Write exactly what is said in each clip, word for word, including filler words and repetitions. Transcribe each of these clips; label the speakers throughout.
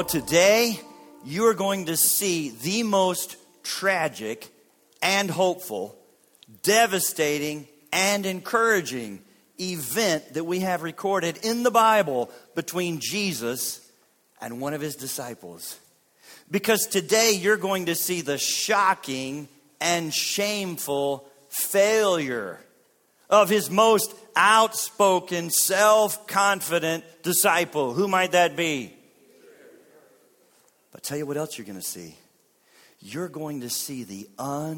Speaker 1: today you are going to see the most tragic and hopeful, devastating and encouraging event that we have recorded in the Bible between Jesus and one of his disciples. Because today you're going to see the shocking and shameful failure of his most outspoken, self-confident disciple. Who might that be? But tell you what else you're going to see. You're going to see the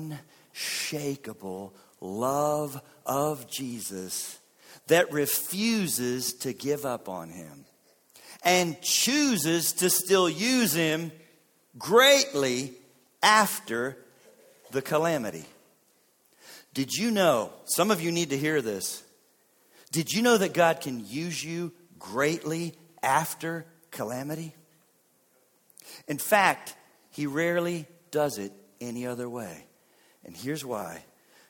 Speaker 1: unshakable love of Jesus that refuses to give up on him and chooses to still use him greatly after the calamity. Did you know, some of you need to hear this. Did you know that God can use you greatly after calamity? In fact, he rarely does it any other way. And here's why.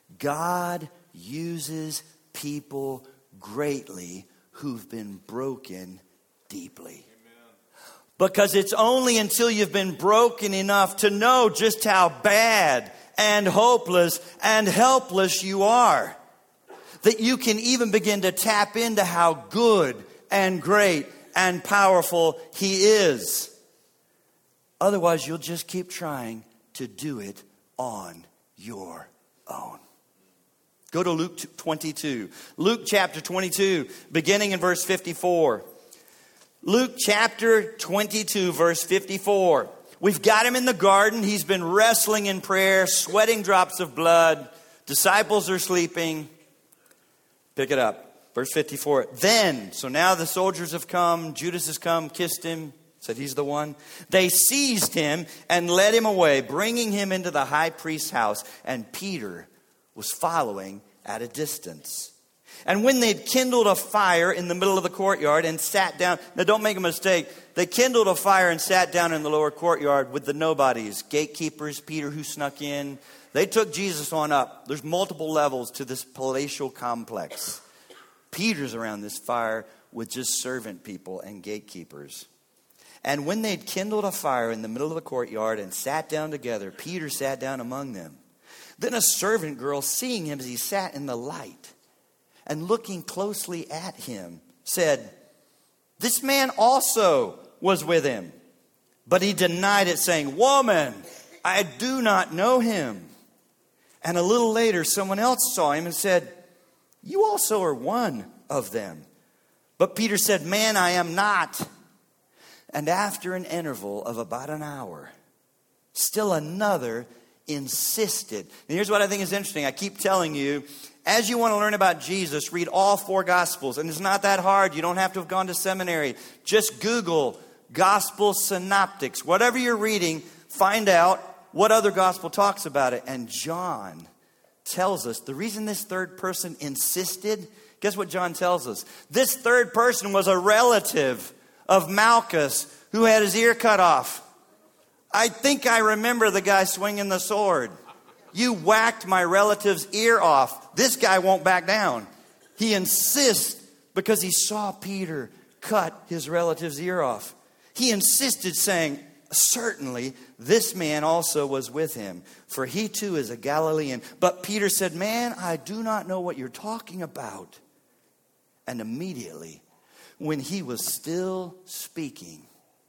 Speaker 1: God uses people greatly who've been broken deeply. Because it's only until you've been broken enough to know just how bad and hopeless and helpless you are that you can even begin to tap into how good and great and powerful he is. Otherwise, you'll just keep trying to do it on your own. Go to Luke twenty-two. Luke chapter twenty-two, beginning in verse fifty-four. Luke chapter twenty-two, verse fifty-four. We've got him in the garden. He's been wrestling in prayer, sweating drops of blood. Disciples are sleeping. Pick it up. Verse fifty-four. Then, so now the soldiers have come. Judas has come, kissed him, said he's the one. They seized him and led him away, bringing him into the high priest's house. And Peter was following at a distance. And when they'd kindled a fire in the middle of the courtyard and sat down. Now don't make a mistake. They kindled a fire and sat down in the lower courtyard with the nobodies. Gatekeepers, Peter who snuck in. They took Jesus on up. There's multiple levels to this palatial complex. Peter's around this fire with just servant people and gatekeepers. And when they'd kindled a fire in the middle of the courtyard and sat down together, Peter sat down among them. Then a servant girl, seeing him as he sat in the light and looking closely at him, said, "This man also was with him." But he denied it, saying, "Woman, I do not know him." And a little later, someone else saw him and said, "You also are one of them." But Peter said, "Man, I am not." And after an interval of about an hour, still another insisted. And here's what I think is interesting. I keep telling you, as you want to learn about Jesus, read all four Gospels. And it's not that hard. You don't have to have gone to seminary. Just Google Gospel Synoptics. Whatever you're reading, find out what other gospel talks about it. And John tells us the reason this third person insisted, guess what John tells us? This third person was a relative of Malchus who had his ear cut off. I think I remember the guy swinging the sword. You whacked my relative's ear off. This guy won't back down. He insists because he saw Peter cut his relative's ear off. He insisted, saying, "Certainly this man also was with him, for he too is a Galilean." But Peter said, "Man, I do not know what you're talking about." And immediately, when he was still speaking,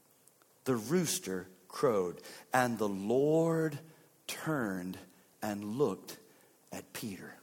Speaker 1: the rooster crowed, and the Lord turned and looked at Peter.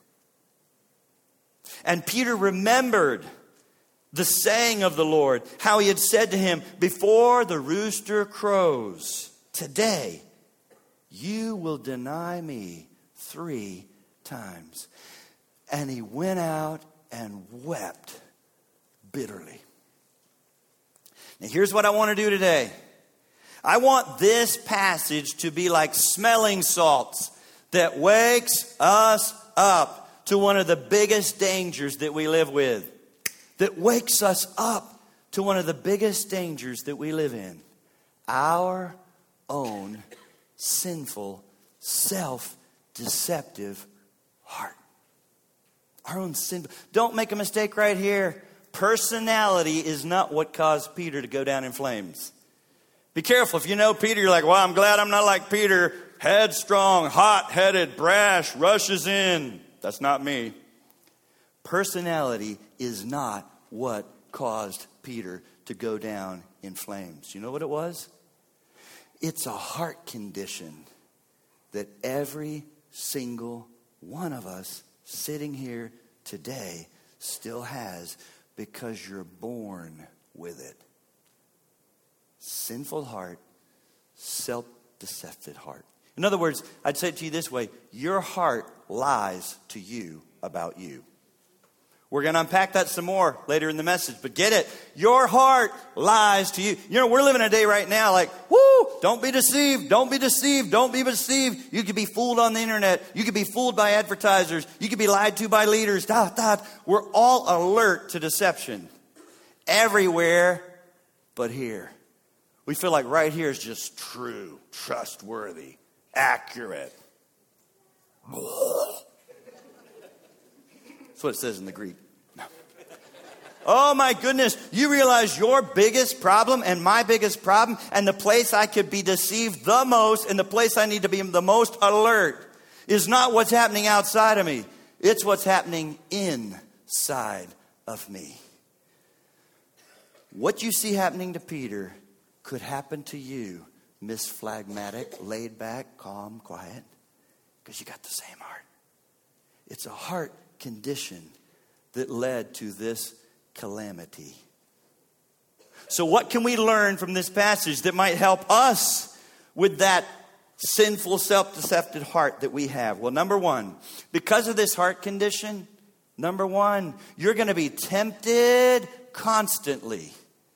Speaker 1: And Peter remembered the saying of the Lord, how he had said to him, "Before the rooster crows today, you will deny me three times." And he went out and wept bitterly. Now here's what I want to do today. I want this passage to be like smelling salts that wakes us up to one of the biggest dangers that we live with. That wakes us up to one of the biggest dangers that we live in. Our own sinful, self-deceptive heart. Our own sin. Don't make a mistake right here. Personality is not what caused Peter to go down in flames. Be careful. If you know Peter, you're like, well, I'm glad I'm not like Peter. Headstrong, hot-headed, brash, rushes in. That's not me. Personality is not what caused Peter to go down in flames. You know what it was? It's a heart condition that every single one of us sitting here today still has, because you're born with it. Sinful heart, self-deceptive heart. In other words, I'd say it to you this way: your heart lies to you about you. We're going to unpack that some more later in the message, but get it. Your heart lies to you. You know, we're living a day right now like, whoo, don't be deceived, don't be deceived, don't be deceived. You could be fooled on the internet. You could be fooled by advertisers. You could be lied to by leaders. Dot, dot. We're all alert to deception. Everywhere but here. We feel like right here is just true, trustworthy, accurate. That's what it says in the Greek. No. Oh my goodness, you realize your biggest problem and my biggest problem, and the place I could be deceived the most, and the place I need to be the most alert, is not what's happening outside of me. It's what's happening inside of me. What you see happening to Peter could happen to you, Miss Phlegmatic, laid back, calm, quiet, because you got the same heart. It's a heart condition that led to this calamity. So what can we learn from this passage that might help us with that sinful, self-deceptive heart that we have? Well, number one, because of this heart condition, number one, you're going to be tempted constantly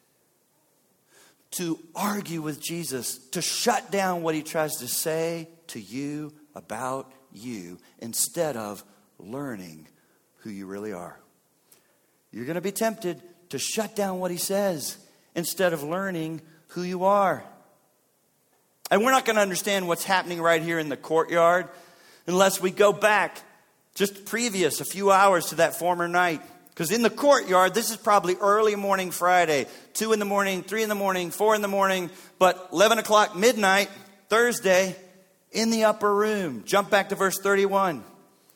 Speaker 1: to argue with Jesus, to shut down what he tries to say to you about you, instead of learning who you really are. You're going to be tempted to shut down what he says instead of learning who you are. And we're not going to understand what's happening right here in the courtyard unless we go back just previous a few hours to that former night. Because in the courtyard, this is probably early morning Friday, two in the morning, three in the morning, four in the morning, but eleven o'clock midnight, Thursday, in the upper room. Jump back to verse thirty-one.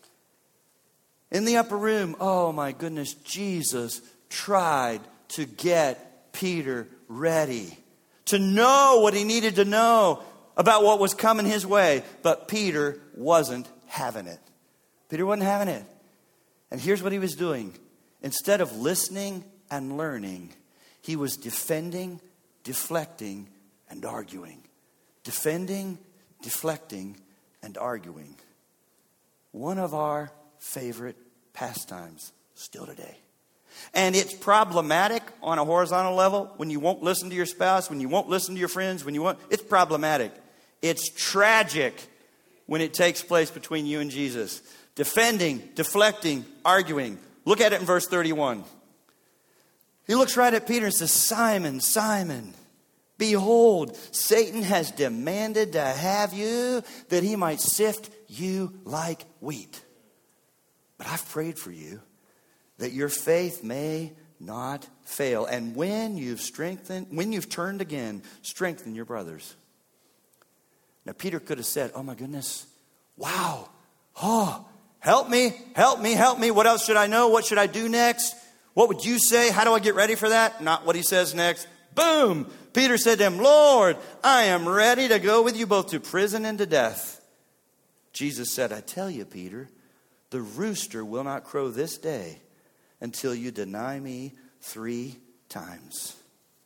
Speaker 1: In the upper room, oh my goodness, Jesus tried to get Peter ready, to know what he needed to know about what was coming his way. But Peter wasn't having it. Peter wasn't having it. And here's what he was doing. Instead of listening and learning, he was defending, deflecting, and arguing. Defending, deflecting, and arguing. One of our favorite pastimes still today. And it's problematic on a horizontal level when you won't listen to your spouse, when you won't listen to your friends, when you won't. It's problematic. It's tragic when it takes place between you and Jesus. Defending, deflecting, arguing. Look at it in verse thirty-one. He looks right at Peter and says, Simon, Simon, behold, Satan has demanded to have you that he might sift you like wheat. But I've prayed for you that your faith may not fail. And when you've strengthened, when you've turned again, strengthen your brothers. Now, Peter could have said, oh my goodness, wow, oh, help me, help me, help me. What else should I know? What should I do next? What would you say? How do I get ready for that? Not what he says next. Boom! Peter said to him, Lord, I am ready to go with you both to prison and to death. Jesus said, I tell you, Peter, the rooster will not crow this day until you deny me three times.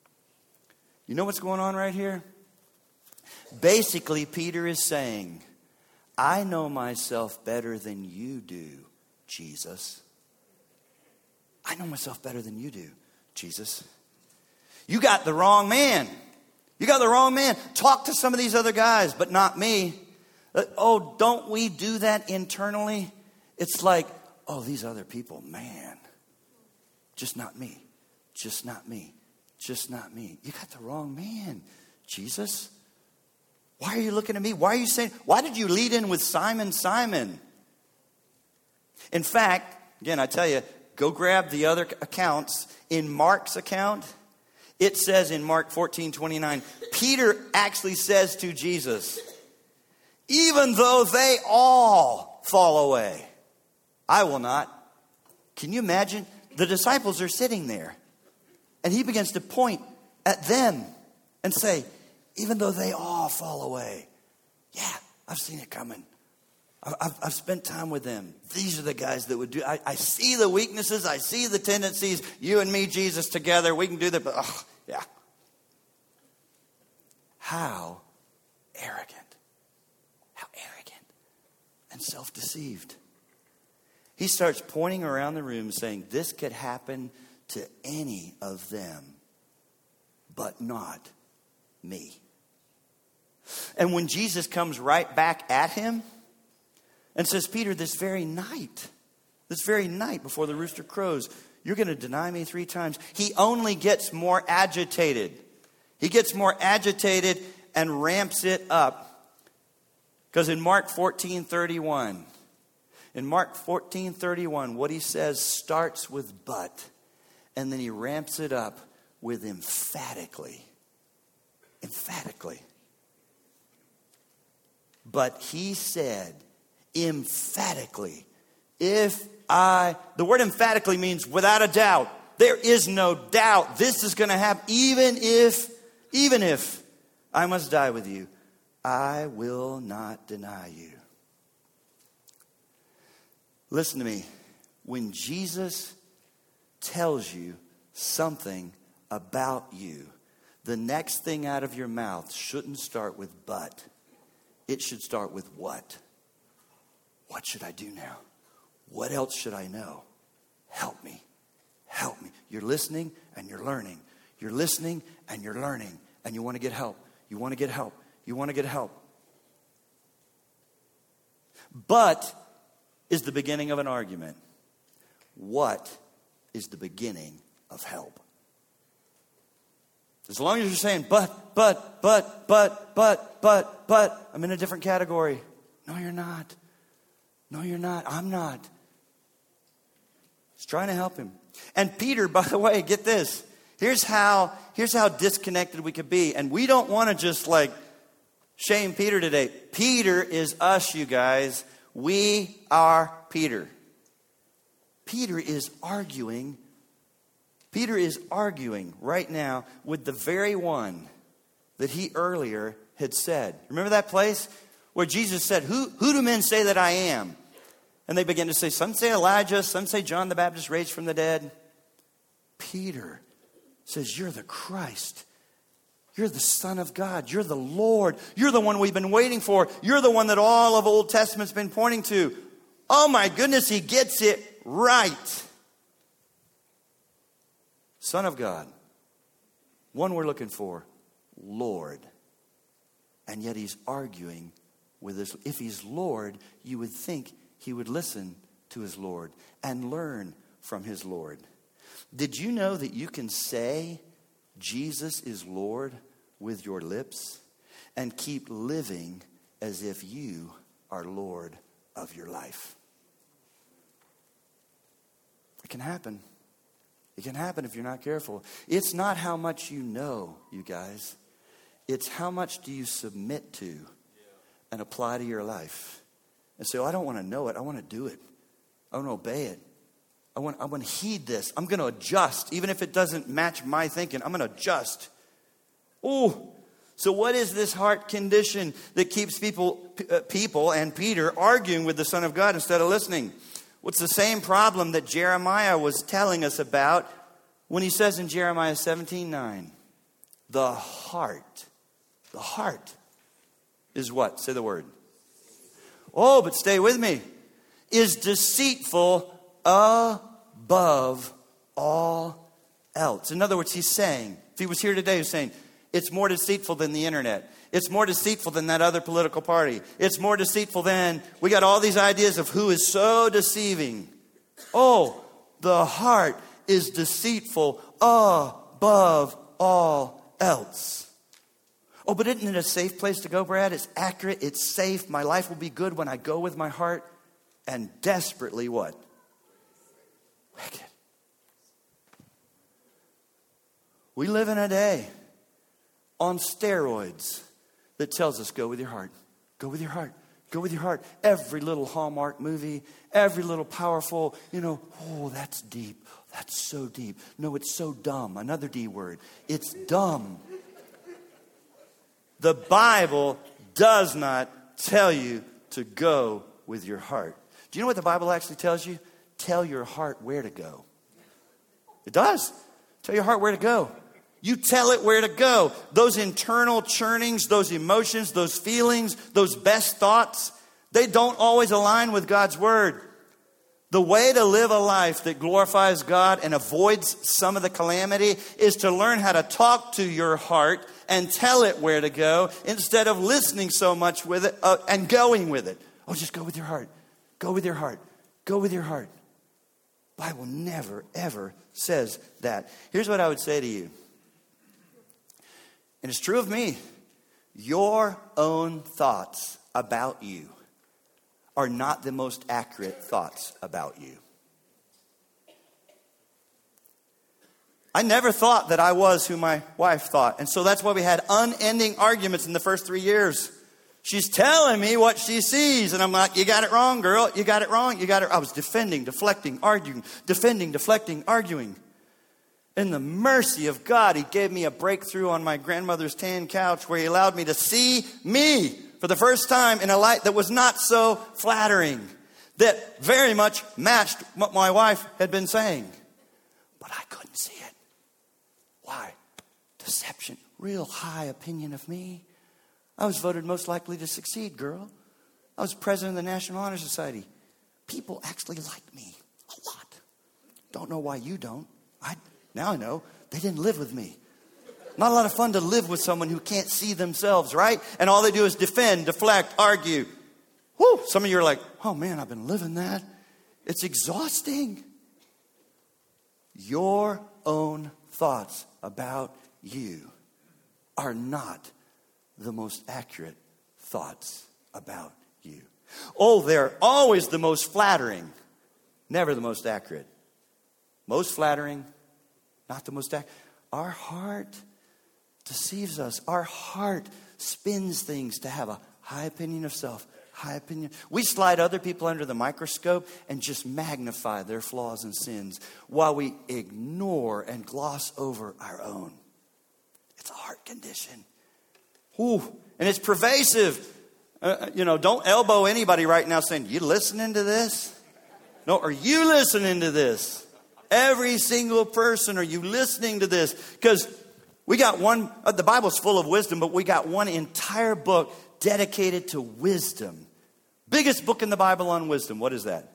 Speaker 1: You know what's going on right here? Basically, Peter is saying, I know myself better than you do, Jesus. I know myself better than you do, Jesus. You got the wrong man. You got the wrong man. Talk to some of these other guys, but not me. Uh, oh, don't we do that internally? It's like, oh, these other people, man. Just not me. Just not me. Just not me. You got the wrong man, Jesus. Why are you looking at me? Why are you saying, why did you lead in with Simon, Simon? In fact, again, I tell you, go grab the other accounts. In Mark's account, It says in Mark fourteen twenty-nine, Peter actually says to Jesus, even though they all fall away, I will not. Can you imagine? The disciples are sitting there, and he begins to point at them and say, even though they all fall away, yeah, I've seen it coming. I've, I've spent time with them. These are the guys that would do. I, I see the weaknesses. I see the tendencies. You and me, Jesus, together, we can do that. But, oh, yeah. How arrogant. How arrogant and self-deceived. He starts pointing around the room saying, this could happen to any of them, but not me. And when Jesus comes right back at him and says, Peter, this very night, this very night before the rooster crows, you're going to deny me three times. He only gets more agitated. He gets more agitated and ramps it up. Because in Mark fourteen thirty-one, in Mark fourteen thirty-one, what he says starts with but, and then he ramps it up with emphatically. Emphatically. But he said, emphatically, if I, the word emphatically means without a doubt. There is no doubt this is going to happen. Even if, even if I must die with you, I will not deny you. Listen to me. When Jesus tells you something about you, the next thing out of your mouth shouldn't start with but. It should start with what? What should I do now? What else should I know? Help me. Help me. You're listening and you're learning. You're listening and you're learning. And you want to get help. You want to get help. You want to get help. But is the beginning of an argument. What is the beginning of help? As long as you're saying, but, but, but, but, but, but, but, I'm in a different category. No, you're not. No, you're not. I'm not. He's trying to help him. And Peter, by the way, get this. Here's how, here's how disconnected we could be. And we don't want to just like shame Peter today. Peter is us, you guys. We are Peter. Peter is arguing. Peter is arguing right now with the very one that he earlier had said. Remember that place where Jesus said, Who, who do men say that I am? And they began to say, some say Elijah, some say John the Baptist raised from the dead. Peter says, you're the Christ. You're the Son of God. You're the Lord. You're the one we've been waiting for. You're the one that all of Old Testament's been pointing to. Oh my goodness, he gets it right. Son of God. One we're looking for. Lord. And yet he's arguing with us. If he's Lord, you would think he would listen to his Lord and learn from his Lord. Did you know that you can say Jesus is Lord with your lips and keep living as if you are Lord of your life? It can happen. It can happen if you're not careful. It's not how much you know, you guys. It's how much do you submit to and apply to your life. And say, oh, I don't want to know it. I want to do it. I want to obey it. I want, I want to heed this. I'm going to adjust. Even if it doesn't match my thinking, I'm going to adjust. Oh, so what is this heart condition that keeps people, uh, people and Peter arguing with the Son of God instead of listening? What's the same problem that Jeremiah was telling us about when he says in Jeremiah seventeen nine, the heart, the heart is what? Say the word. Oh, but stay with me. Is deceitful above all else. In other words, he's saying, if he was here today, he's saying, it's more deceitful than the internet. It's more deceitful than that other political party. It's more deceitful than, we got all these ideas of who is so deceiving. Oh, the heart is deceitful above all else. Oh, but isn't it a safe place to go, Brad? It's accurate. It's safe. My life will be good when I go with my heart. And desperately what? Wicked. We live in a day on steroids that tells us, go with your heart. Go with your heart. Go with your heart. Every little Hallmark movie, every little powerful, you know, oh, that's deep. That's so deep. No, it's so dumb. Another D word. It's dumb. The Bible does not tell you to go with your heart. Do you know what the Bible actually tells you? Tell your heart where to go. It does. Tell your heart where to go. You tell it where to go. Those internal churnings, those emotions, those feelings, those best thoughts, they don't always align with God's word. The way to live a life that glorifies God and avoids some of the calamity is to learn how to talk to your heart and tell it where to go instead of listening so much with it uh, and going with it. Oh, just go with your heart. Go with your heart. Go with your heart. The Bible never, ever says that. Here's what I would say to you. And it's true of me. Your own thoughts about you are not the most accurate thoughts about you. I never thought that I was who my wife thought. And so that's why we had unending arguments in the first three years. She's telling me what she sees. And I'm like, you got it wrong, girl. You got it wrong. You got it. I was defending, deflecting, arguing, defending, deflecting, arguing. In the mercy of God, He gave me a breakthrough on my grandmother's tan couch where He allowed me to see me for the first time in a light that was not so flattering, that very much matched what my wife had been saying. But I couldn't see it. Why? Deception. Real high opinion of me. I was voted most likely to succeed, girl. I was president of the National Honor Society. People actually liked me a lot. Don't know why you don't. I Now I know. They didn't live with me. Not a lot of fun to live with someone who can't see themselves, right? And all they do is defend, deflect, argue. Whew, some of you are like, oh man, I've been living that. It's exhausting. Your own thoughts about you are not the most accurate thoughts about you. Oh, they're always the most flattering, never the most accurate. Most flattering, not the most accurate. Our heart deceives us. Our heart spins things to have a high opinion of self, high opinion. We slide other people under the microscope and just magnify their flaws and sins while we ignore and gloss over our own. It's a heart condition. Ooh, and it's pervasive. Uh, you know, don't elbow anybody right now saying, you listening to this? No, are you listening to this? Every single person, are you listening to this? Because we got one, uh, the Bible's full of wisdom, but we got one entire book dedicated to wisdom. Biggest book in the Bible on wisdom. What is that?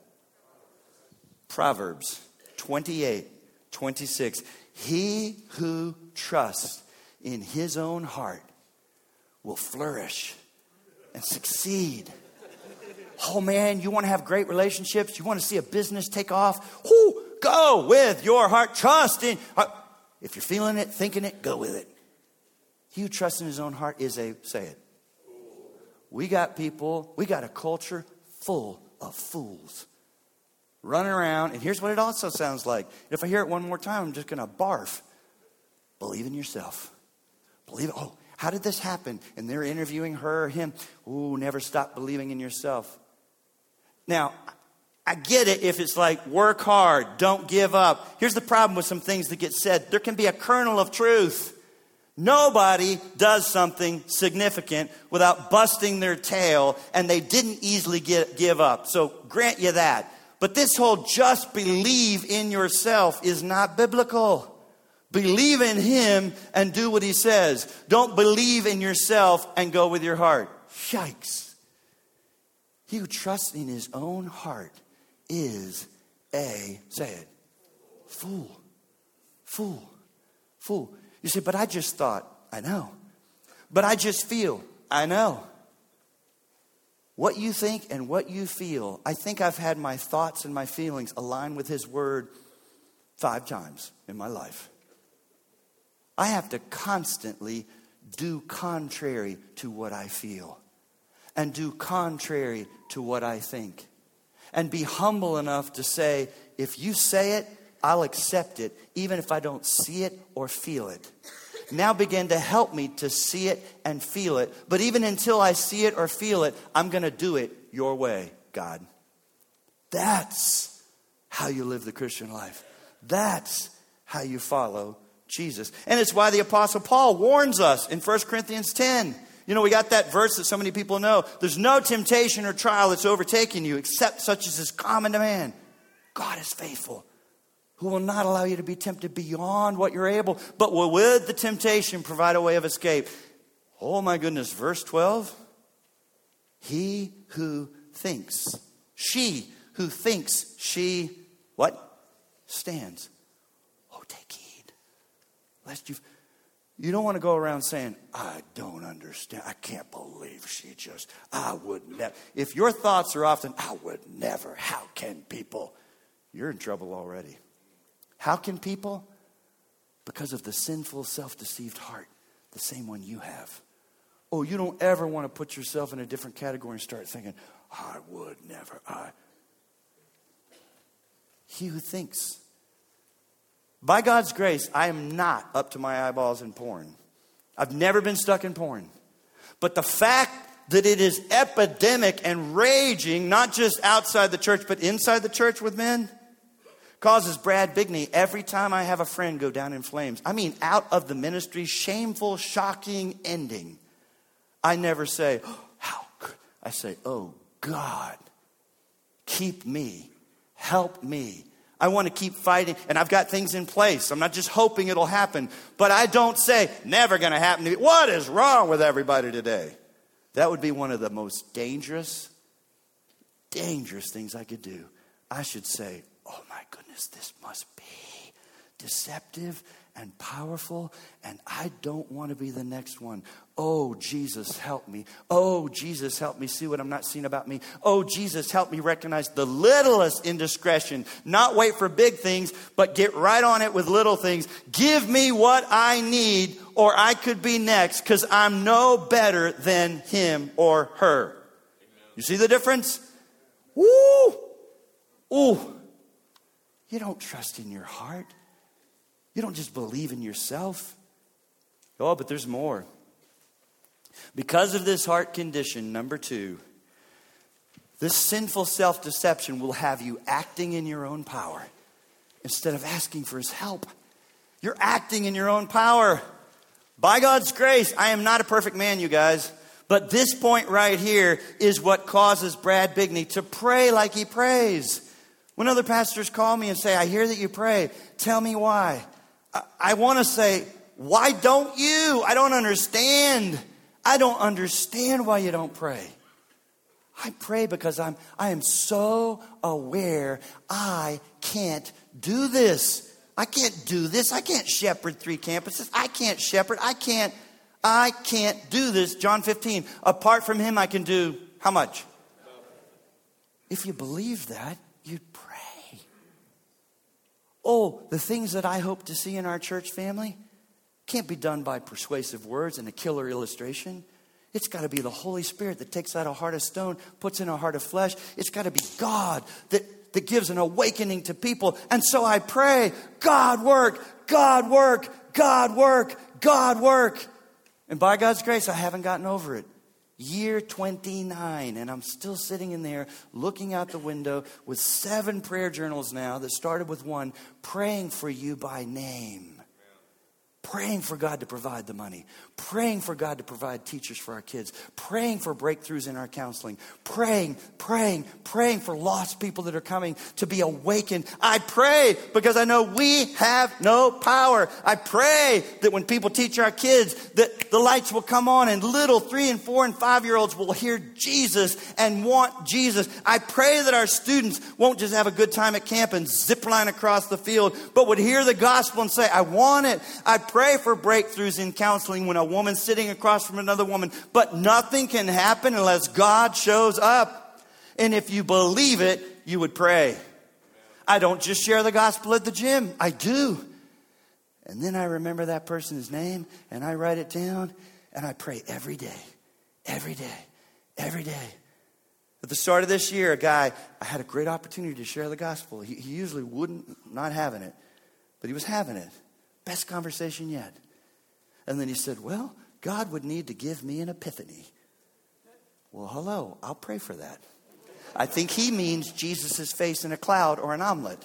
Speaker 1: Proverbs twenty-eight, twenty-six. He who trusts in his own heart will flourish and succeed. Oh man, you want to have great relationships? You want to see a business take off? Whoo! Go with your heart. Trust in. If you're feeling it, thinking it, go with it. He who trusts in his own heart is a, say it. We got people, we got a culture full of fools running around. And here's what it also sounds like. If I hear it one more time, I'm just going to barf. Believe in yourself. Believe it. Oh, how did this happen? And they're interviewing her or him. Ooh, never stop believing in yourself. Now, I get it if it's like, work hard, don't give up. Here's the problem with some things that get said. There can be a kernel of truth. Nobody does something significant without busting their tail, and they didn't easily get, give up. So grant you that. But this whole just believe in yourself is not biblical. Believe in Him and do what He says. Don't believe in yourself and go with your heart. Yikes. He who trusts in his own heart is a, say it, fool. Fool. Fool. You say, but I just thought. I know. But I just feel. I know. What you think and what you feel. I think I've had my thoughts and my feelings align with His word five times in my life. I have to constantly do contrary to what I feel. And do contrary to what I think. And be humble enough to say, if you say it, I'll accept it even if I don't see it or feel it. Now begin to help me to see it and feel it. But even until I see it or feel it, I'm going to do it your way, God. That's how you live the Christian life. That's how you follow Jesus. And it's why the Apostle Paul warns us in First Corinthians ten. You know, we got that verse that so many people know. There's no temptation or trial that's overtaking you except such as is common to man. God is faithful, who will not allow you to be tempted beyond what you're able, but will with the temptation provide a way of escape. Oh my goodness, verse twelve. He who thinks, she who thinks she, what? Stands. Oh, take heed, lest you... You don't want to go around saying, I don't understand. I can't believe she just, I would never. If your thoughts are often, I would never. How can people? You're in trouble already. How can people? Because of the sinful, self-deceived heart, the same one you have. Oh, you don't ever want to put yourself in a different category and start thinking, I would never. I. He who thinks. By God's grace, I am not up to my eyeballs in porn. I've never been stuck in porn. But the fact that it is epidemic and raging, not just outside the church, but inside the church with men, causes Brad Bigney every time I have a friend go down in flames. I mean, out of the ministry, shameful, shocking ending. I never say, oh, how could I say, oh God, keep me, help me. I want to keep fighting, and I've got things in place. I'm not just hoping it'll happen, but I don't say, never going to happen to me. What is wrong with everybody today? That would be one of the most dangerous, dangerous things I could do. I should say, oh my goodness, this must be deceptive and powerful, and I don't want to be the next one. Oh, Jesus, help me. Oh, Jesus, help me see what I'm not seeing about me. Oh, Jesus, help me recognize the littlest indiscretion. Not wait for big things, but get right on it with little things. Give me what I need, or I could be next, because I'm no better than him or her. You see the difference? Woo! Ooh. You don't trust in your heart. You don't just believe in yourself. Oh, but there's more. Because of this heart condition, number two, this sinful self-deception will have you acting in your own power instead of asking for his help. You're acting in your own power. By God's grace, I am not a perfect man, you guys. But this point right here is what causes Brad Bigney to pray like he prays. When other pastors call me and say, I hear that you pray, tell me why. I, I want to say, why don't you? I don't understand. I don't understand why you don't pray. I pray because I'm I am so aware I can't do this. I can't do this. I can't shepherd three campuses. I can't shepherd. I can't I can't do this. John fifteen. Apart from him I can do how much? If you believe that, you'd pray. Oh, the things that I hope to see in our church family can't be done by persuasive words and a killer illustration. It's got to be the Holy Spirit that takes out a heart of stone, puts in a heart of flesh. It's got to be God that, that gives an awakening to people. And so I pray, God work, God work, God work, God work. And by God's grace, I haven't gotten over it. Year twenty-nine, and I'm still sitting in there looking out the window with seven prayer journals now that started with one, praying for you by name. Praying for God to provide the money. Praying for God to provide teachers for our kids. Praying for breakthroughs in our counseling. Praying, praying, praying for lost people that are coming to be awakened. I pray because I know we have no power. I pray that when people teach our kids that the lights will come on and little three and four and five year olds will hear Jesus and want Jesus. I pray that our students won't just have a good time at camp and zip line across the field, but would hear the gospel and say, I want it. I pray Pray for breakthroughs in counseling when a woman's sitting across from another woman. But nothing can happen unless God shows up. And if you believe it, you would pray. I don't just share the gospel at the gym. I do. And then I remember that person's name and I write it down and I pray every day, every day, every day. At the start of this year, a guy, I had a great opportunity to share the gospel. He, he usually wouldn't, not having it, but he was having it. Best conversation yet. And then he said, well, God would need to give me an epiphany. Well, hello, I'll pray for that. I think he means Jesus' face in a cloud or an omelet.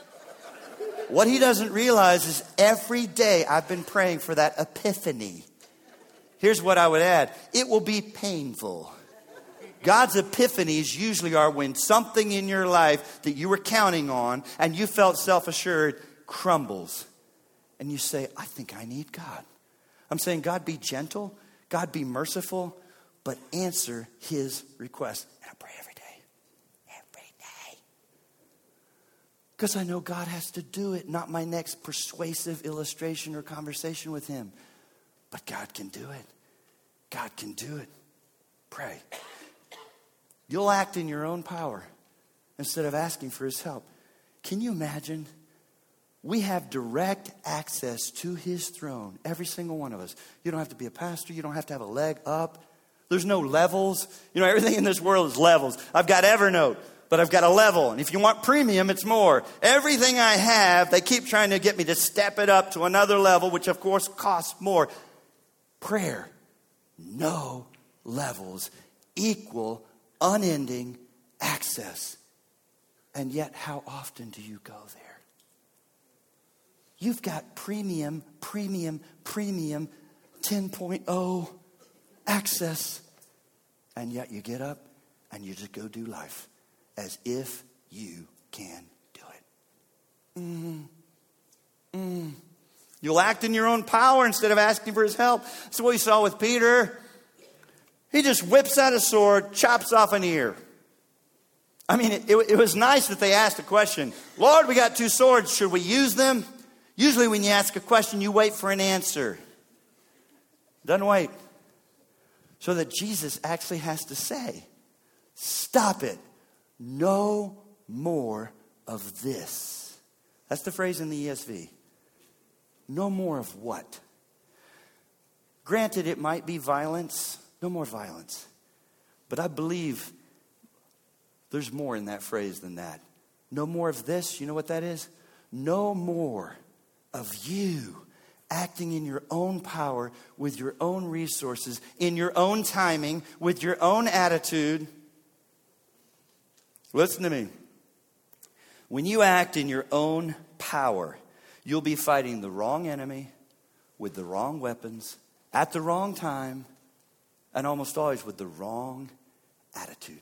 Speaker 1: What he doesn't realize is every day I've been praying for that epiphany. Here's what I would add. It will be painful. God's epiphanies usually are when something in your life that you were counting on and you felt self-assured crumbles. And you say, I think I need God. I'm saying, God, be gentle. God, be merciful. But answer his request. And I pray every day. Every day. Because I know God has to do it. Not my next persuasive illustration or conversation with him. But God can do it. God can do it. Pray. You'll act in your own power instead of asking for his help. Can you imagine? We have direct access to his throne. Every single one of us. You don't have to be a pastor. You don't have to have a leg up. There's no levels. You know, everything in this world is levels. I've got Evernote, but I've got a level. And if you want premium, it's more. Everything I have, they keep trying to get me to step it up to another level, which of course costs more. Prayer, no levels, equal, unending access. And yet, how often do you go there? You've got premium, premium, premium, ten point oh access. And yet you get up and you just go do life as if you can do it. Mm. Mm. You'll act in your own power instead of asking for his help. That's what we saw with Peter. He just whips out a sword, chops off an ear. I mean, it, it, it was nice that they asked a question. Lord, we got two swords. Should we use them? Usually when you ask a question, you wait for an answer. Doesn't wait. So that Jesus actually has to say, stop it. No more of this. That's the phrase in the E S V. No more of what? Granted, it might be violence. No more violence. But I believe there's more in that phrase than that. No more of this. You know what that is? No more of you acting in your own power, with your own resources, in your own timing, with your own attitude. Listen to me. When you act in your own power, you'll be fighting the wrong enemy with the wrong weapons at the wrong time and almost always with the wrong attitude.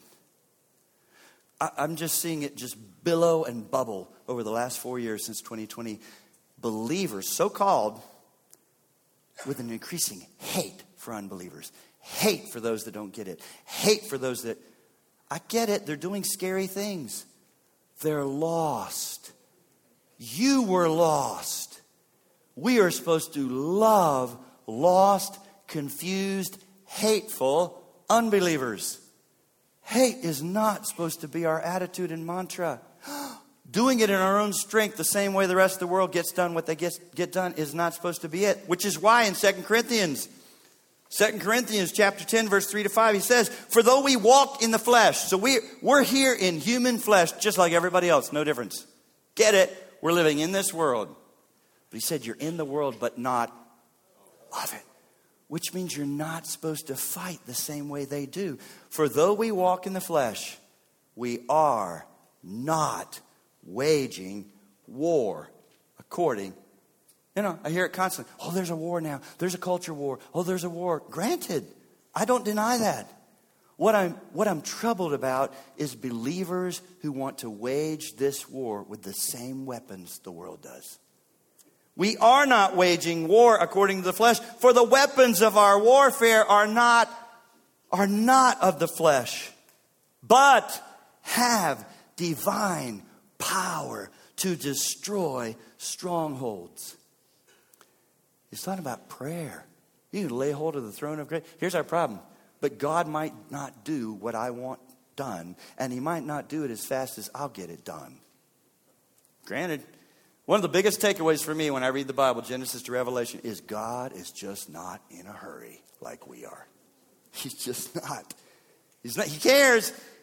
Speaker 1: I, I'm just seeing it just billow and bubble over the last four years since twenty twenty. Believers, so-called, with an increasing hate for unbelievers. Hate for those that don't get it. Hate for those that, I get it, they're doing scary things. They're lost. You were lost. We are supposed to love lost, confused, hateful unbelievers. Hate is not supposed to be our attitude and mantra. Doing it in our own strength the same way the rest of the world gets done what they get, get done is not supposed to be it. Which is why in Second Corinthians, Second Corinthians chapter ten, verse three to five, he says, for though we walk in the flesh. So we, we're here in human flesh just like everybody else. No difference. Get it? We're living in this world. But he said you're in the world but not of it. Which means you're not supposed to fight the same way they do. For though we walk in the flesh, we are not waging war according. You know, I hear it constantly. Oh, there's a war now. There's a culture war. Oh, there's a war. Granted, I don't deny that. What I'm, what I'm troubled about is believers who want to wage this war with the same weapons the world does. We are not waging war according to the flesh, for the weapons of our warfare are not, are not of the flesh, but have divine power to destroy strongholds. It's not about prayer. You can lay hold of the throne of grace. Here's our problem. But God might not do what I want done, and he might not do it as fast as I'll get it done. Granted, one of the biggest takeaways for me when I read the Bible, Genesis to Revelation, is God is just not in a hurry like we are. He's just not. He's not. He cares.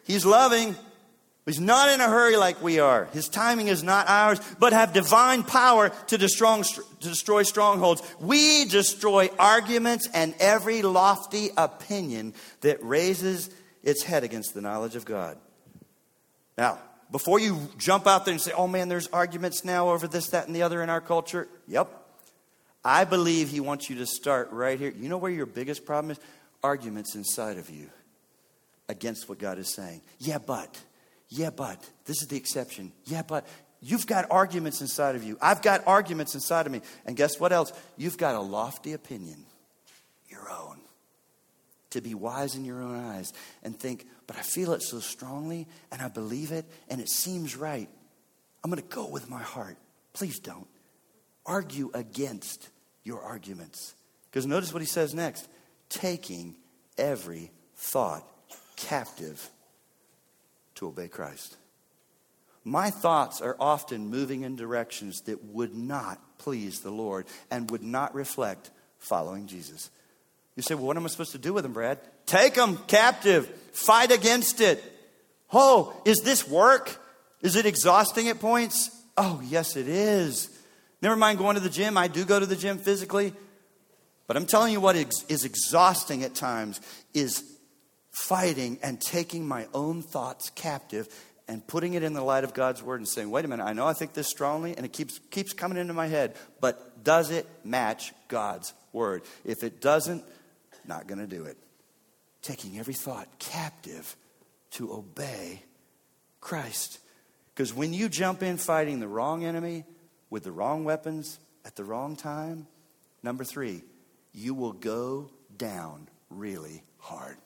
Speaker 1: He's loving. He's not in a hurry like we are. His timing is not ours, but have divine power to destroy, to destroy strongholds. We destroy arguments and every lofty opinion that raises its head against the knowledge of God. Now, before you jump out there and say, oh man, there's arguments now over this, that, and the other in our culture. Yep. I believe he wants you to start right here. You know where your biggest problem is? Arguments inside of you against what God is saying. Yeah, but... Yeah, but, this is the exception. Yeah, but, you've got arguments inside of you. I've got arguments inside of me. And guess what else? You've got a lofty opinion, your own. To be wise in your own eyes and think, but I feel it so strongly and I believe it and it seems right. I'm going to go with my heart. Please don't. Argue against your arguments. Because notice what he says next. Taking every thought captive to obey Christ. My thoughts are often moving in directions that would not please the Lord and would not reflect following Jesus. You say, well, what am I supposed to do with them, Brad? Take them captive. Fight against it. Oh, is this work? Is it exhausting at points? Oh, yes, it is. Never mind going to the gym. I do go to the gym physically. But I'm telling you what is exhausting at times is fighting and taking my own thoughts captive and putting it in the light of God's word and saying, wait a minute, I know I think this strongly and it keeps keeps coming into my head, but does it match God's word? If it doesn't, not going to do it. Taking every thought captive to obey Christ. Because when you jump in fighting the wrong enemy with the wrong weapons at the wrong time, number three, you will go down really hard.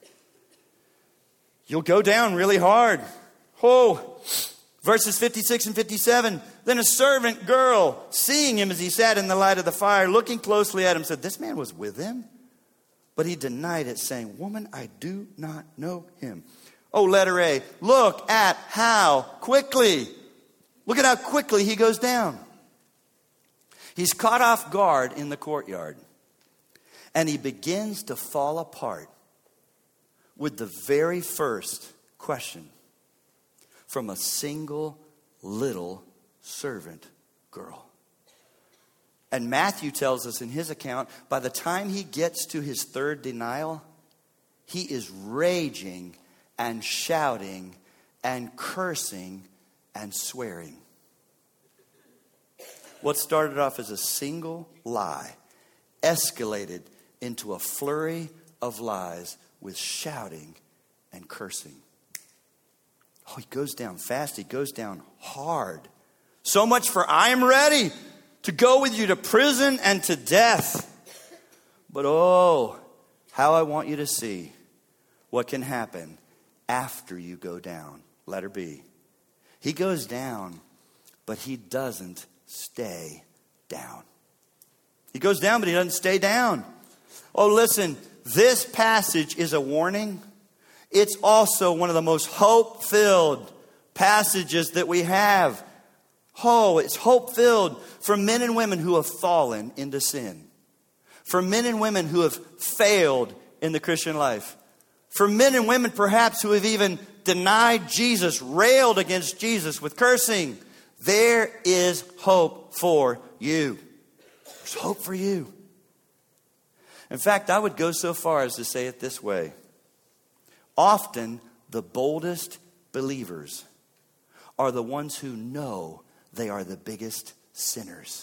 Speaker 1: You'll go down really hard. Oh, verses fifty-six and fifty-seven. Then a servant girl, seeing him as he sat in the light of the fire, looking closely at him, said, this man was with him. But he denied it, saying, woman, I do not know him. Oh, letter A, look at how quickly, look at how quickly he goes down. He's caught off guard in the courtyard. And he begins to fall apart with the very first question from a single little servant girl. And Matthew tells us in his account, by the time he gets to his third denial, he is raging and shouting and cursing and swearing. What started off as a single lie escalated into a flurry of lies with shouting and cursing. Oh, he goes down fast. He goes down hard. So much for I am ready to go with you to prison and to death. But oh, how I want you to see what can happen after you go down. Letter B. He goes down, but he doesn't stay down. He goes down, but he doesn't stay down. Oh, listen, this passage is a warning. It's also one of the most hope-filled passages that we have. Oh, it's hope-filled for men and women who have fallen into sin. For men and women who have failed in the Christian life. For men and women perhaps who have even denied Jesus, railed against Jesus with cursing. There is hope for you. There's hope for you. In fact, I would go so far as to say it this way. Often, the boldest believers are the ones who know they are the biggest sinners.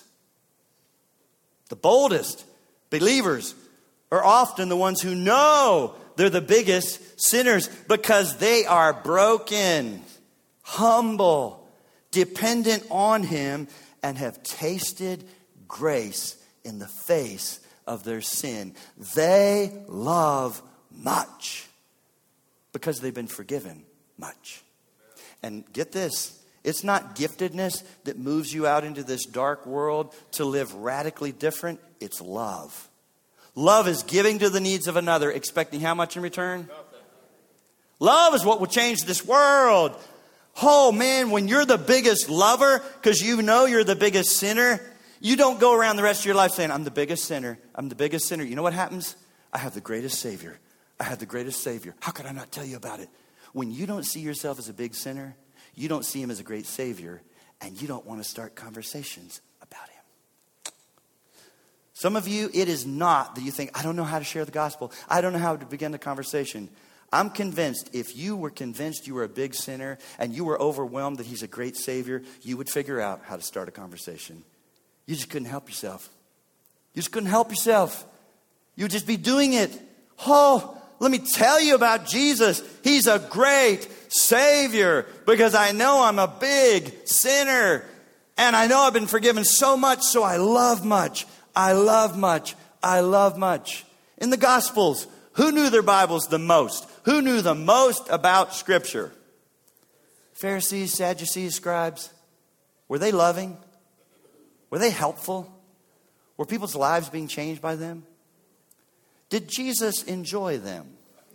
Speaker 1: The boldest believers are often the ones who know they're the biggest sinners because they are broken, humble, dependent on Him, and have tasted grace in the face of their sin. They love much because they've been forgiven much. And get this, it's not giftedness that moves you out into this dark world to live radically different. It's love. Love is giving to the needs of another, expecting how much in return? Love is what will change this world. Oh man, when you're the biggest lover, because you know you're the biggest sinner, you don't go around the rest of your life saying, I'm the biggest sinner. I'm the biggest sinner. You know what happens? I have the greatest Savior. I have the greatest Savior. How could I not tell you about it? When you don't see yourself as a big sinner, you don't see him as a great Savior, and you don't want to start conversations about him. Some of you, it is not that you think, I don't know how to share the gospel. I don't know how to begin the conversation. I'm convinced if you were convinced you were a big sinner and you were overwhelmed that he's a great Savior, you would figure out how to start a conversation. You just couldn't help yourself. You just couldn't help yourself. You would just be doing it. Oh, let me tell you about Jesus. He's a great Savior because I know I'm a big sinner. And I know I've been forgiven so much, so I love much. I love much. I love much. In the Gospels, who knew their Bibles the most? Who knew the most about Scripture? Pharisees, Sadducees, scribes. Were they loving? Were they helpful? Were people's lives being changed by them? Did Jesus enjoy them?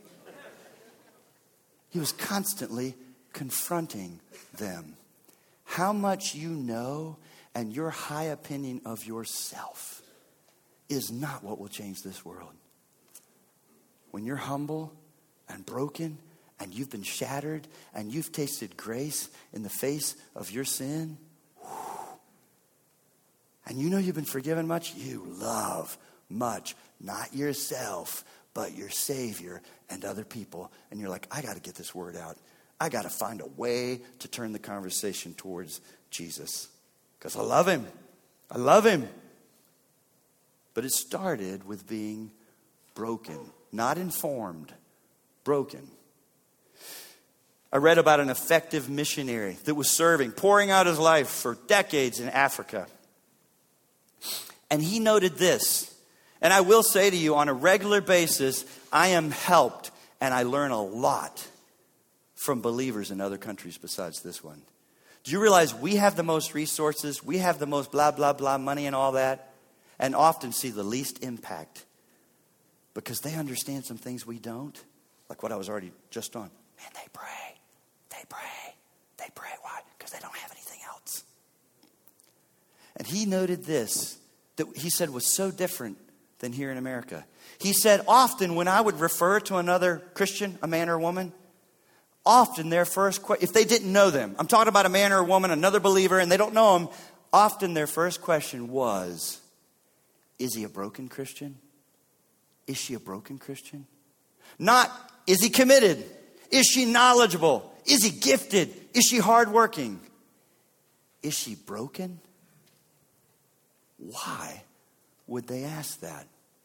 Speaker 1: He was constantly confronting them. How much you know and your high opinion of yourself is not what will change this world. When you're humble and broken and you've been shattered and you've tasted grace in the face of your sin, and you know you've been forgiven much, you love much. Not yourself, but your Savior and other people. And you're like, I got to get this word out. I got to find a way to turn the conversation towards Jesus. Because I love him. I love him. But it started with being broken. Not informed. Broken. I read about an effective missionary that was serving, pouring out his life for decades in Africa. And he noted this. And I will say to you, on a regular basis, I am helped and I learn a lot from believers in other countries besides this one. Do you realize we have the most resources, we have the most blah, blah, blah money and all that, and often see the least impact because they understand some things we don't? Like what I was already just on. Man, they pray. They pray. They pray. Why? Because they don't have anything else. And he noted this, that he said was so different than here in America. He said often when I would refer to another Christian, a man or a woman, often their first question, if they didn't know them, I'm talking about a man or a woman, another believer, and they don't know him, often their first question was, is he a broken Christian? Is she a broken Christian? Not, is he committed? Is she knowledgeable? Is he gifted? Is she hardworking? Is she broken? Why would they ask that?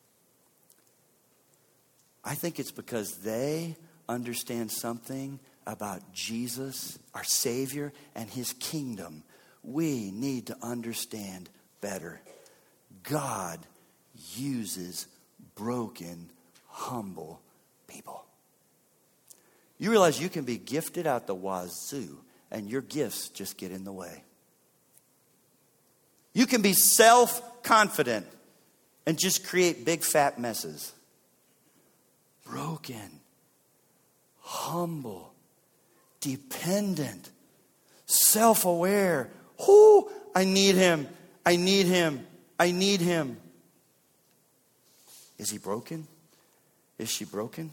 Speaker 1: I think it's because they understand something about Jesus, our Savior, and his kingdom. We need to understand better. God uses broken, humble people. You realize you can be gifted out the wazoo, and your gifts just get in the way. You can be self-confident and just create big fat messes. Broken, humble, dependent, self-aware. Oh, I need him. I need him. I need him. Is he broken? Is she broken?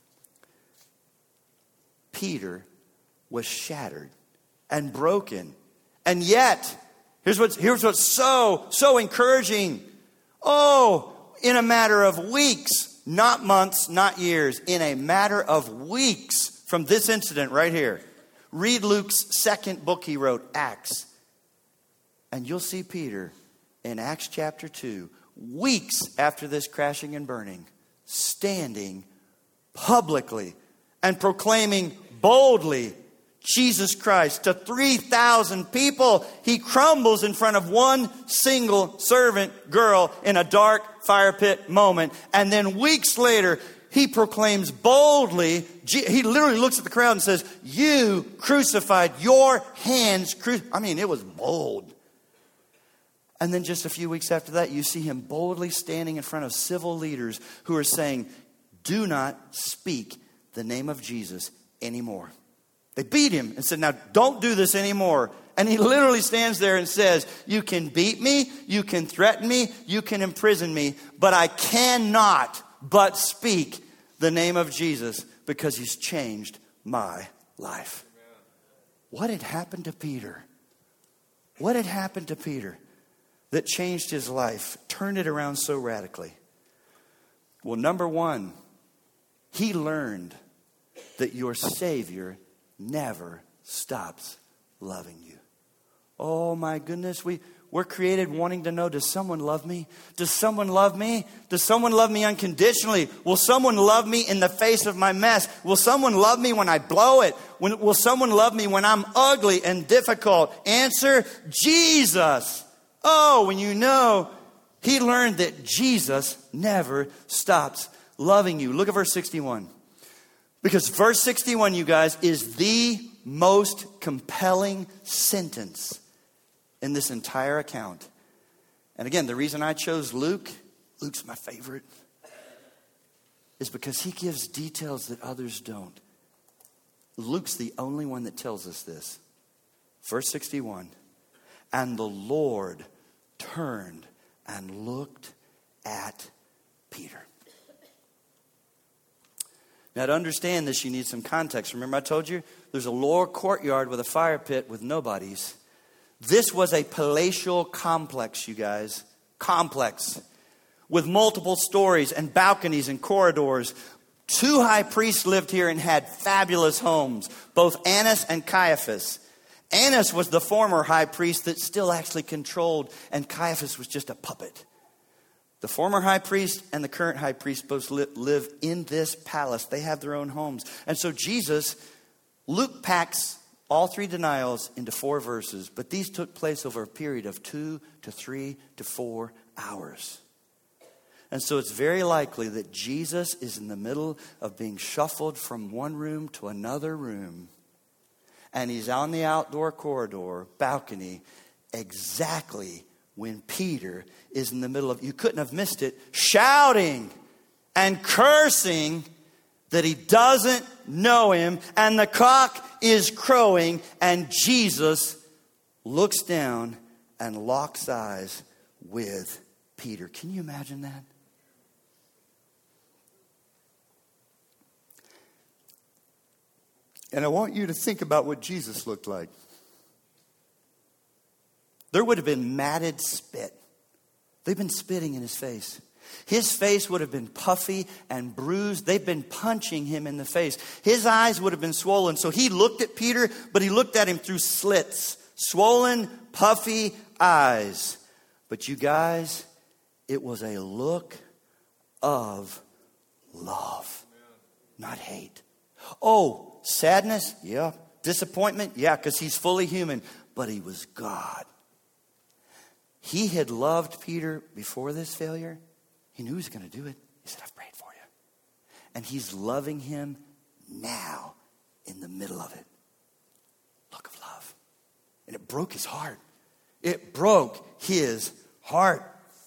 Speaker 1: Peter was shattered and broken. And yet, here's what's, here's what's so, so encouraging. Oh, in a matter of weeks, not months, not years, in a matter of weeks from this incident right here. Read Luke's second book he wrote, Acts. And you'll see Peter in Acts chapter two, weeks after this crashing and burning, standing publicly and proclaiming boldly Jesus Christ to three thousand people. He crumbles in front of one single servant girl in a dark fire pit moment. And then weeks later, he proclaims boldly, he literally looks at the crowd and says, you crucified, your hands cru-. I mean, it was bold. And then just a few weeks after that, you see him boldly standing in front of civil leaders who are saying, do not speak the name of Jesus anymore. They beat him and said, now don't do this anymore. And he literally stands there and says, you can beat me, you can threaten me, you can imprison me, but I cannot but speak the name of Jesus because he's changed my life. What had happened to Peter? What had happened to Peter that changed his life, turned it around so radically? Well, number one, he learned that your Savior never stops loving you. Oh my goodness, we, we're created wanting to know, does someone love me? Does someone love me? Does someone love me unconditionally? Will someone love me in the face of my mess? Will someone love me when I blow it? When, will someone love me when I'm ugly and difficult? Answer, Jesus. Oh, when you know, he learned that Jesus never stops loving you. Look at verse sixty-one. Because verse sixty-one, you guys, is the most compelling sentence in this entire account. And again, the reason I chose Luke, Luke's my favorite, is because he gives details that others don't. Luke's the only one that tells us this. Verse sixty-one. And the Lord turned and looked at Peter. Now, to understand this, you need some context. Remember I told you there's a lower courtyard with a fire pit with nobodies. This was a palatial complex, you guys. Complex. With multiple stories and balconies and corridors. Two high priests lived here and had fabulous homes. Both Annas and Caiaphas. Annas was the former high priest that still actually controlled. And Caiaphas was just a puppet. The former high priest and the current high priest both live in this palace. They have their own homes. And so Jesus, Luke packs all three denials into four verses. But these took place over a period of two to three to four hours. And so it's very likely that Jesus is in the middle of being shuffled from one room to another room. And he's on the outdoor corridor, balcony, exactly when Peter is in the middle of, you couldn't have missed it, shouting and cursing that he doesn't know him. And the cock is crowing. And Jesus looks down and locks eyes with Peter. Can you imagine that? And I want you to think about what Jesus looked like. There would have been matted spit. They've been spitting in his face. His face would have been puffy and bruised. They've been punching him in the face. His eyes would have been swollen. So he looked at Peter, but he looked at him through slits. Swollen, puffy eyes. But you guys, it was a look of love, not hate. Oh, sadness? Yeah. Disappointment? Yeah, because he's fully human. But he was God. He had loved Peter before this failure. He knew he was going to do it. He said, I've prayed for you. And he's loving him now in the middle of it. Look of love. And it broke his heart. It broke his heart.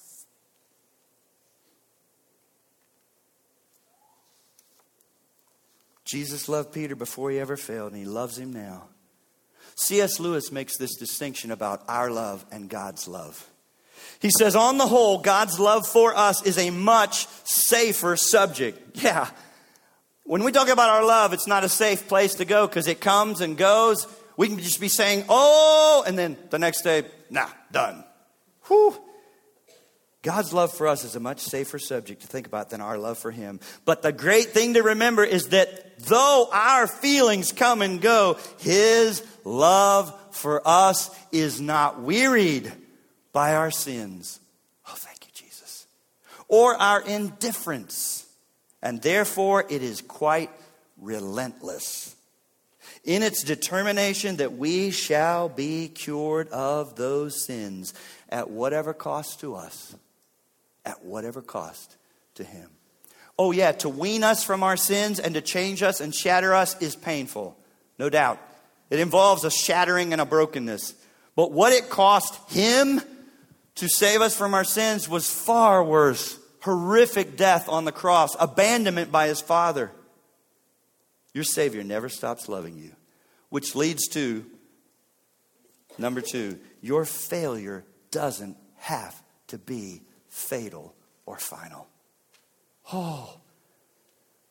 Speaker 1: Jesus loved Peter before he ever failed, and he loves him now. C S Lewis makes this distinction about our love and God's love. He says, on the whole, God's love for us is a much safer subject. Yeah. When we talk about our love, it's not a safe place to go because it comes and goes. We can just be saying, oh, and then the next day, nah, done. Whew. God's love for us is a much safer subject to think about than our love for him. But the great thing to remember is that though our feelings come and go, his love for us is not wearied by our sins. Oh, thank you, Jesus. Or our indifference. And therefore, it is quite relentless in its determination that we shall be cured of those sins at whatever cost to us. At whatever cost to him. Oh yeah, to wean us from our sins and to change us and shatter us is painful. No doubt. It involves a shattering and a brokenness. But what it cost him to save us from our sins was far worse. Horrific death on the cross. Abandonment by his Father. Your Savior never stops loving you. Which leads to, number two, your failure doesn't have to be fatal or final. Oh,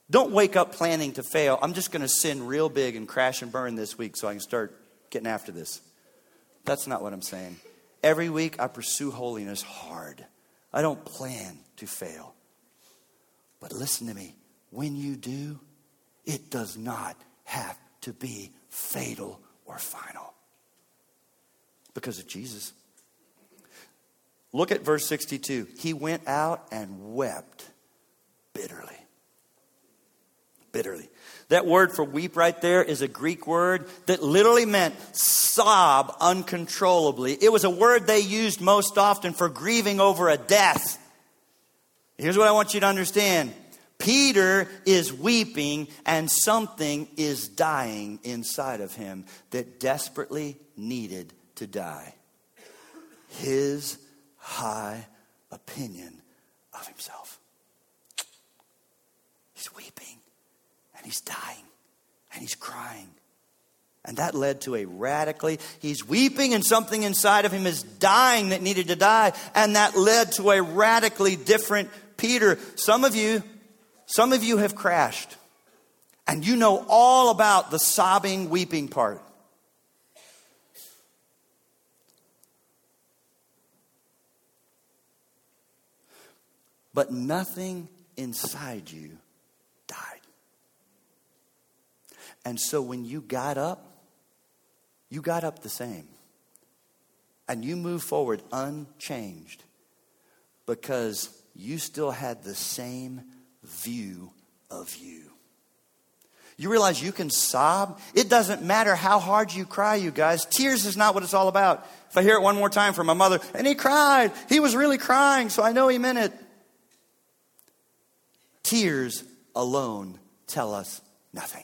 Speaker 1: Don't wake up planning to fail. I'm just going to sin real big and crash and burn this week so I can start getting after this. That's not what I'm saying. Every week I pursue holiness hard. I don't plan to fail. But listen to me. When you do, it does not have to be fatal or final. Because of Jesus. Look at verse sixty-two. He went out and wept bitterly. Bitterly. That word for weep right there is a Greek word that literally meant sob uncontrollably. It was a word they used most often for grieving over a death. Here's what I want you to understand. Peter is weeping and something is dying inside of him that desperately needed to die. His high opinion of himself. He's weeping. And he's dying. And he's crying. And that led to a radically, he's weeping and something inside of him is dying that needed to die. And that led to a radically different Peter. Some of you, some of you have crashed. And you know all about the sobbing, weeping part. But nothing inside you died. And so when you got up, you got up the same. And you moved forward unchanged. Because you still had the same view of you. You realize you can sob? It doesn't matter how hard you cry, you guys. Tears is not what it's all about. If I hear it one more time from my mother, and he cried. He was really crying, so I know he meant it. Tears alone tell us nothing.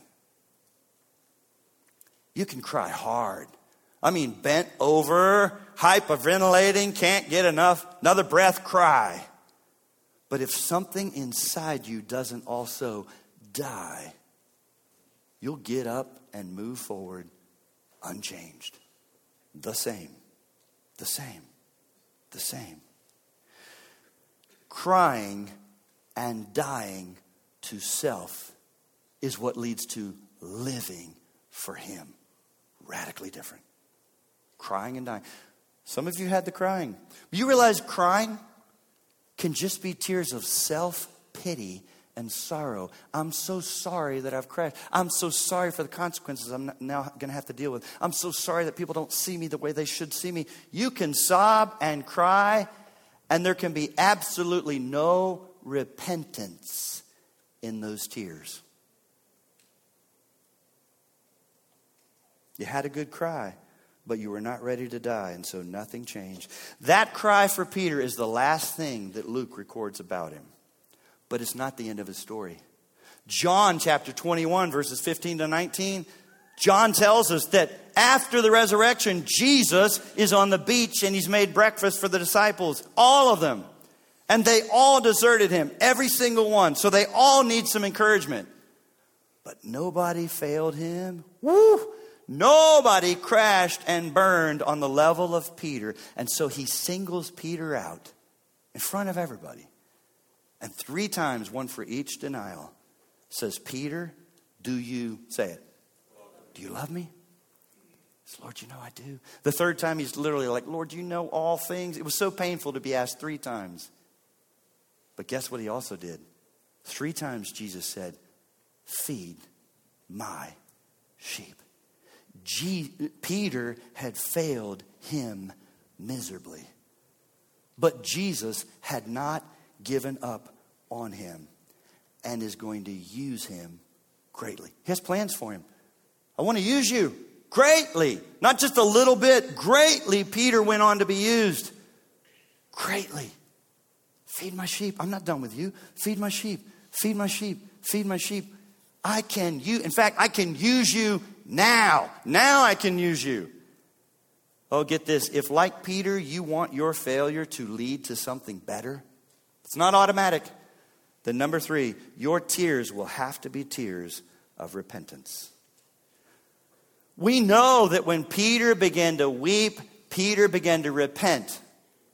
Speaker 1: You can cry hard. I mean, bent over, hyperventilating, can't get enough, another breath, cry. But if something inside you doesn't also die, you'll get up and move forward unchanged. The same, the same, the same. Crying and dying to self is what leads to living for him. Radically different. Crying and dying. Some of you had the crying. You realize crying can just be tears of self-pity and sorrow. I'm so sorry that I've crashed. I'm so sorry for the consequences I'm now going to have to deal with. I'm so sorry that people don't see me the way they should see me. You can sob and cry, and there can be absolutely no repentance in those tears. You had a good cry, but you were not ready to die, and so nothing changed. That cry for Peter is the last thing that Luke records about him. But it's not the end of his story. John chapter twenty-one, verses fifteen to nineteen, John tells us that after the resurrection, Jesus is on the beach and he's made breakfast for the disciples, all of them. And they all deserted him, every single one. So they all need some encouragement. But nobody failed him. Woo! Nobody crashed and burned on the level of Peter. And so he singles Peter out in front of everybody. And three times, one for each denial, says, Peter, do you, say it, do you love me? Says, Lord, you know I do. The third time he's literally like, Lord, you know all things. It was so painful to be asked three times. But guess what he also did? Three times Jesus said, feed my sheep. G- Peter had failed him miserably. But Jesus had not given up on him and is going to use him greatly. He has plans for him. I want to use you greatly. Not just a little bit. Greatly, Peter went on to be used. Greatly. Feed my sheep. I'm not done with you. Feed my sheep. Feed my sheep. Feed my sheep. I can use, in fact, I can use you now. Now I can use you. Oh, get this. If like Peter, you want your failure to lead to something better, it's not automatic. Then number three, your tears will have to be tears of repentance. We know that when Peter began to weep, Peter began to repent.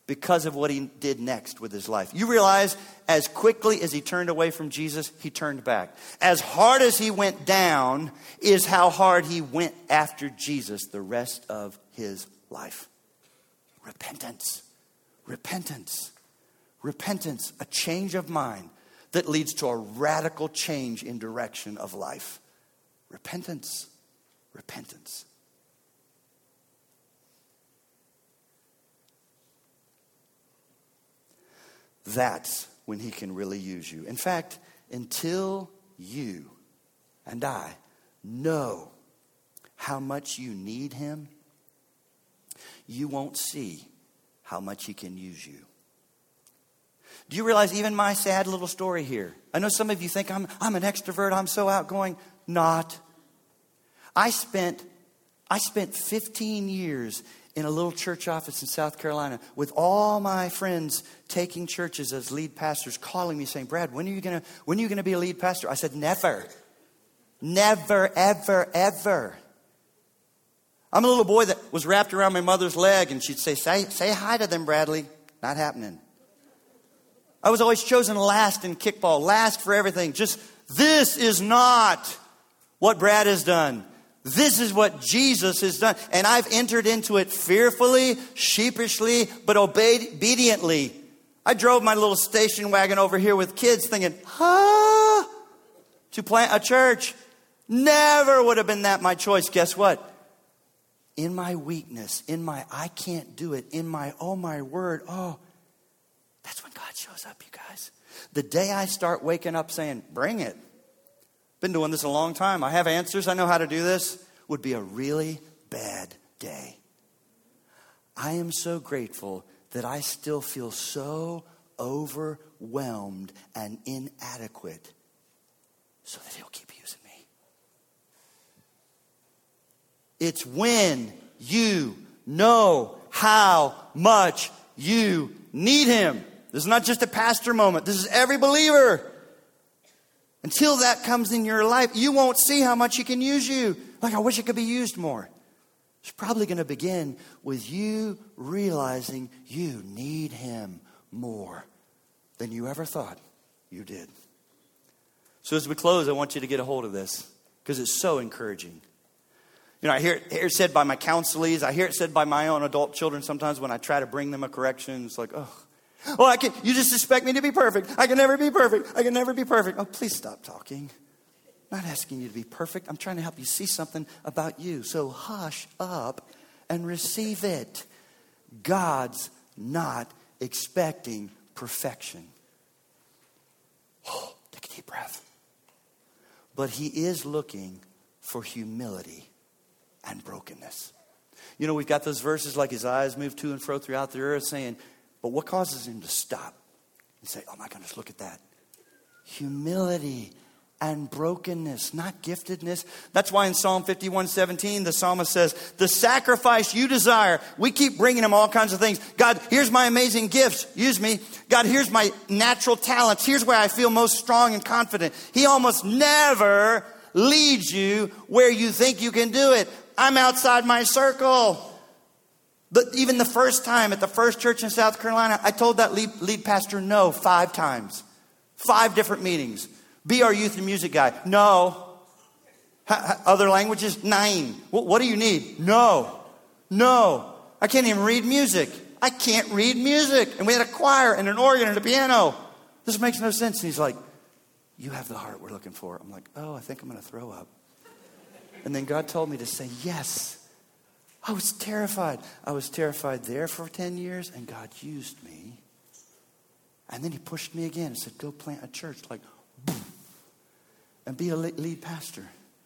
Speaker 1: because of what he did next with his life. You realize as quickly as he turned away from Jesus, he turned back. As hard as he went down is how hard he went after Jesus the rest of his life. Repentance. Repentance. Repentance. A change of mind that leads to a radical change in direction of life. Repentance. Repentance. That's when he can really use you. In fact, until you and I know how much you need him, you won't see how much he can use you. Do you realize even my sad little story here? I know some of you think I'm, I'm an extrovert, I'm so outgoing. Not. I spent, I spent fifteen years in a little church office in South Carolina with all my friends taking churches as lead pastors, calling me saying, Brad, when are you gonna when are you gonna be a lead pastor? I said, never. Never, ever, ever. I'm a little boy that was wrapped around my mother's leg and she'd say, say, say hi to them, Bradley. Not happening. I was always chosen last in kickball, last for everything. Just, this is not what Brad has done. This is what Jesus has done. And I've entered into it fearfully, sheepishly, but obediently. I drove my little station wagon over here with kids thinking, ah, to plant a church. Never would have been that my choice. Guess what? In my weakness, in my I can't do it, in my oh my word, oh, that's when God shows up, you guys. The day I start waking up saying, bring it. Been doing this a long time. I have answers. I know how to do this. Would be a really bad day. I am so grateful that I still feel so overwhelmed and inadequate so that he'll keep using me. It's when you know how much you need him. This is not just a pastor moment. This is every believer. Until that comes in your life, you won't see how much he can use you. Like, I wish it could be used more. It's probably going to begin with you realizing you need him more than you ever thought you did. So as we close, I want you to get a hold of this because it's so encouraging. You know, I hear it, hear it said by my counselees. I hear it said by my own adult children sometimes when I try to bring them a correction. It's like, oh, oh, I can. You just expect me to be perfect. I can never be perfect. I can never be perfect. Oh, please stop talking. I'm not asking you to be perfect. I'm trying to help you see something about you. So hush up and receive it. God's not expecting perfection. Oh, take a deep breath. But he is looking for humility and brokenness. You know, we've got those verses like his eyes move to and fro throughout the earth saying, but what causes him to stop and say, oh my goodness, look at that. Humility and brokenness, not giftedness. That's why in Psalm fifty-one seventeen, the psalmist says, the sacrifice you desire. We keep bringing him all kinds of things. God, here's my amazing gifts. Use me. God, here's my natural talents. Here's where I feel most strong and confident. He almost never leads you where you think you can do it. I'm outside my circle. But even the first time at the first church in South Carolina, I told that lead, lead pastor no five times. Five different meetings. Be our youth and music guy. No. Ha, other languages? Nine. What, what do you need? No. No. I can't even read music. I can't read music. And we had a choir and an organ and a piano. This makes no sense. And he's like, you have the heart we're looking for. I'm like, oh, I think I'm going to throw up. And then God told me to say yes. I was terrified. I was terrified there for ten years, and God used me. And then he pushed me again and said, go plant a church. Like, boom, and be a lead pastor.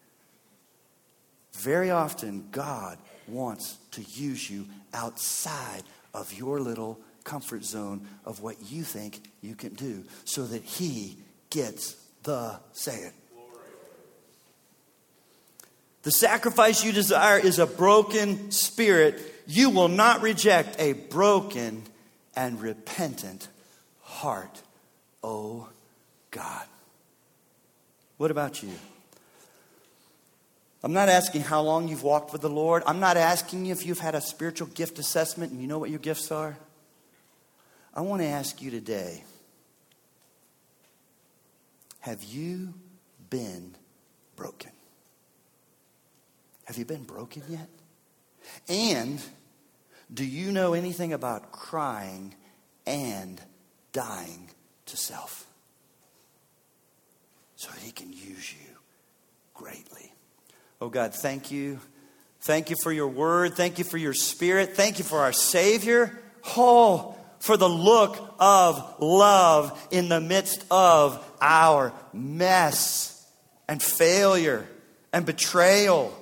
Speaker 1: Very often, God wants to use you outside of your little comfort zone of what you think you can do so that he gets the, say it. The sacrifice you desire is a broken spirit. You will not reject a broken and repentant heart, oh God. What about you? I'm not asking how long you've walked with the Lord. I'm not asking you if you've had a spiritual gift assessment and you know what your gifts are. I want to ask you today, have you been broken? Have you been broken yet? And do you know anything about crying and dying to self so that he can use you greatly? Oh God, thank you. Thank you for your word. Thank you for your spirit. Thank you for our Savior. Oh, for the look of love in the midst of our mess and failure and betrayal.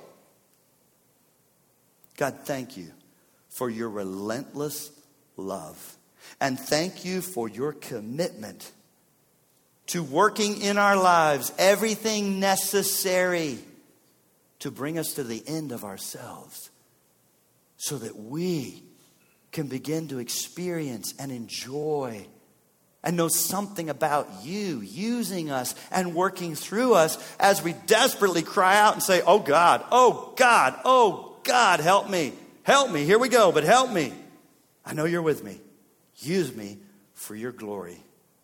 Speaker 1: God, thank you for your relentless love. And thank you for your commitment to working in our lives everything necessary to bring us to the end of ourselves so that we can begin to experience and enjoy and know something about you using us and working through us as we desperately cry out and say, oh God, oh God, oh God, help me. Help me. Here we go, but help me. I know you're with me. Use me for your glory.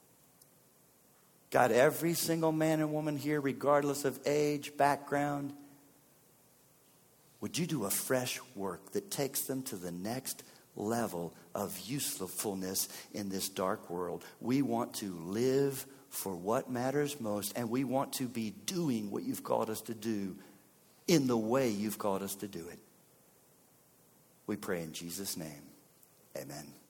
Speaker 1: God, every single man and woman here, regardless of age, background, would you do a fresh work that takes them to the next level of usefulness in this dark world? We want to live for what matters most, and we want to be doing what you've called us to do in the way you've called us to do it. We pray in Jesus' name. Amen.